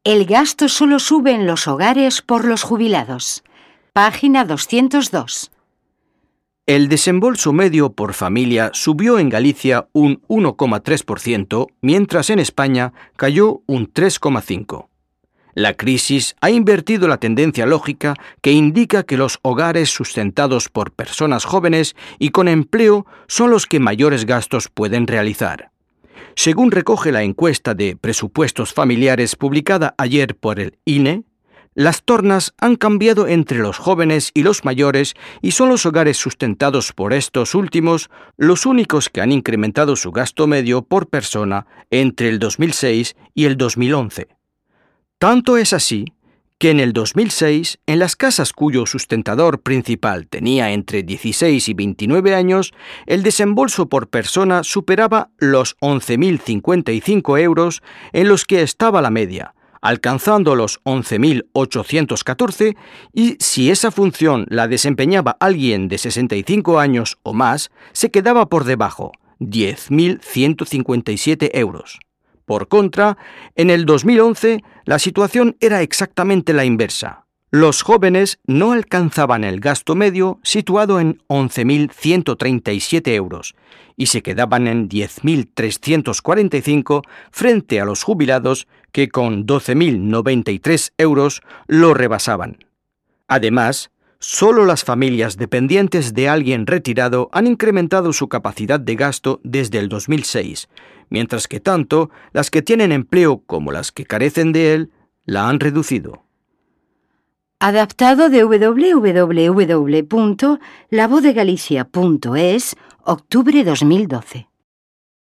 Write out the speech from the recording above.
El gasto solo sube en los hogares por los jubilados. Página 202. El desembolso medio por familia subió en Galicia un 1,3%, mientras en España cayó un 3,5%. La crisis ha invertido la tendencia lógica que indica que los hogares sustentados por personas jóvenes y con empleo son los que mayores gastos pueden realizar. Según recoge la encuesta de presupuestos familiares publicada ayer por el INE, las tornas han cambiado entre los jóvenes y los mayores y son los hogares sustentados por estos últimos los únicos que han incrementado su gasto medio por persona entre el 2006 y el 2011. Tanto es así que en el 2006, en las casas cuyo sustentador principal tenía entre 16 y 29 años, el desembolso por persona superaba los 11.055 euros en los que estaba la media, alcanzando los 11.814, y si esa función la desempeñaba alguien de 65 años o más, se quedaba por debajo, 10.157 euros. Por contra, en el 2011 la situación era exactamente la inversa. Los jóvenes no alcanzaban el gasto medio situado en 11.137 euros y se quedaban en 10.345 frente a los jubilados que con 12.093 euros lo rebasaban. Además, solo las familias dependientes de alguien retirado han incrementado su capacidad de gasto desde el 2006, mientras que tanto las que tienen empleo como las que carecen de él la han reducido. Adaptado de www.lavozegalicia.es, octubre 2012.